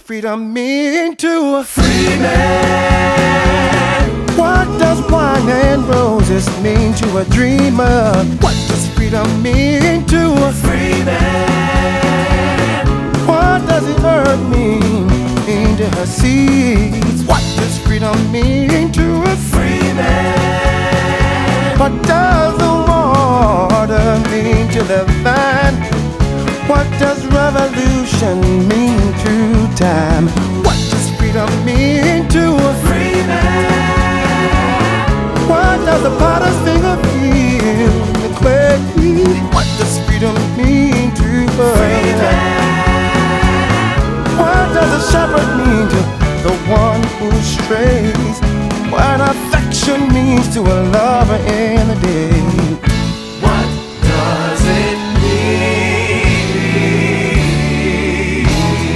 freedom mean to a free man? What does wine and roses mean to a dreamer? What does freedom mean to a free man? What does the earth mean to her seeds? What does freedom mean to a free man? What does the water mean to the vine? What does revolution mean to time? What does freedom mean to a free man? What does the potter's finger feel in the clay? What does freedom mean to us? Free man. What does a shepherd mean to the one who strays? What affection means to a lover in the day? What does it mean?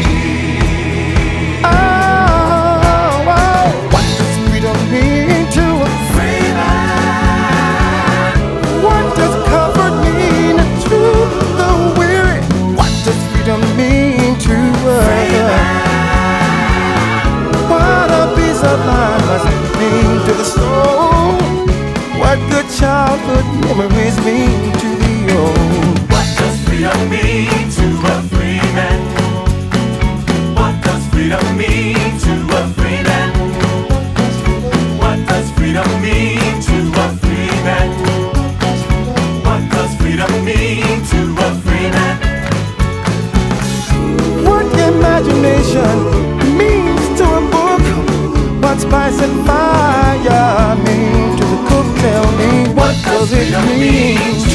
Oh, what does freedom mean to a free man? What does comfort mean to the weary? What does freedom mean to Free us? man. What a peace of mind must mean to the soul? What good childhood memories mean to the old? What does freedom mean to a free man? What does freedom mean to a free man? What does freedom mean to a free man? What does freedom mean to a free man? What imagination means to a book? What spice and fire mean to the cook? Tell me, what does it mean?